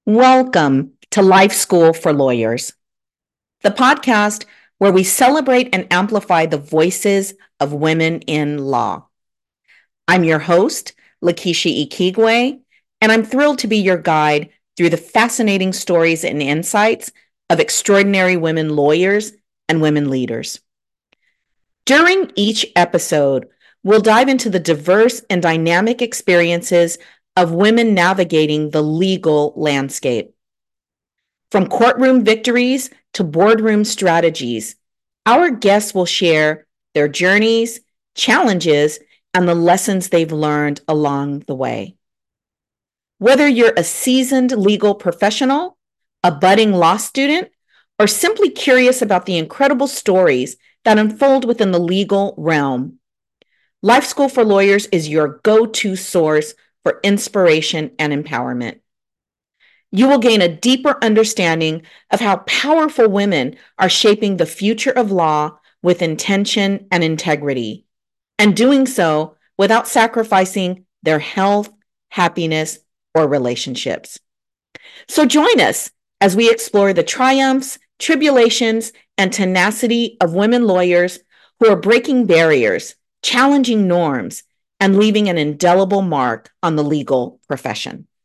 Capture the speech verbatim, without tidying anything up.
Welcome to Life School for Lawyers, the podcast where we celebrate and amplify the voices of women in law. I'm your host, Lakeisha Ikigwe, and I'm thrilled to be your guide through the fascinating stories and insights of extraordinary women lawyers and women leaders. During each episode, we'll dive into the diverse and dynamic experiences of women navigating the legal landscape. From courtroom victories to boardroom strategies, our guests will share their journeys, challenges, and the lessons they've learned along the way. Whether you're a seasoned legal professional, a budding law student, or simply curious about the incredible stories that unfold within the legal realm, Life School for Lawyers is your go-to source for inspiration and empowerment. You will gain a deeper understanding of how powerful women are shaping the future of law with intention and integrity, and doing so without sacrificing their health, happiness, or relationships. So join us as we explore the triumphs, tribulations, and tenacity of women lawyers who are breaking barriers, challenging norms, and leaving an indelible mark on the legal profession.